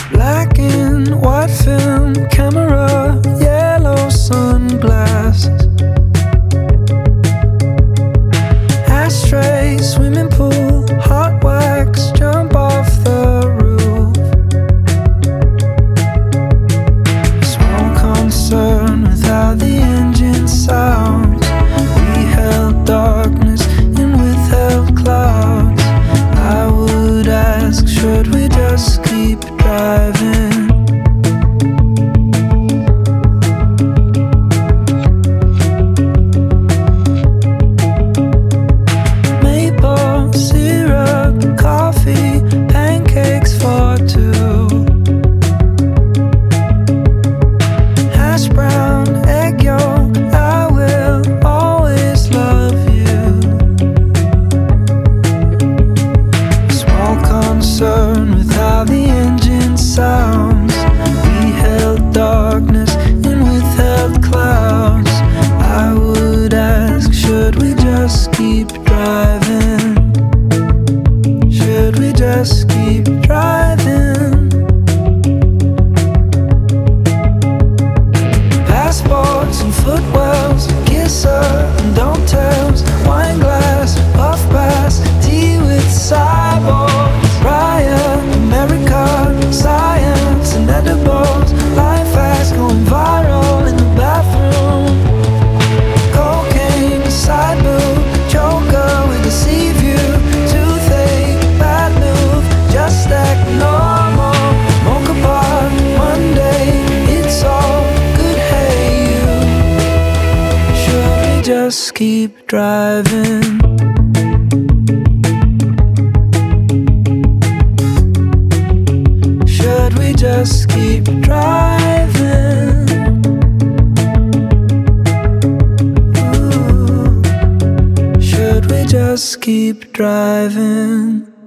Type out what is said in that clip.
Black and white film camera, yellow sunglasses, ashtray, swimming pool, hot wax, jump off the roof. Small concern with how the engine sounds. We held darkness and withheld clouds. I would ask, should we just keep driving? Maple syrup, coffee, pancakes for two. Hash brown, egg yolk, I will always love you. Small concern with how the engine sounds. We held darkness and withheld clouds. I would ask, should we just keep driving? Should we just keep driving? Passports and footwells, kisser and don't tells, wine glass, puff pass, tea with cyborgs, Ryan, America, science and edibles, life fast, going viral in the bathroom, cocaine, side boob, joker with a sea view, toothache, bad move, just act normal, mocha bar, Monday, it's all good, hey you. Should we just keep driving? Should we just keep driving? Ooh. Should we just keep driving?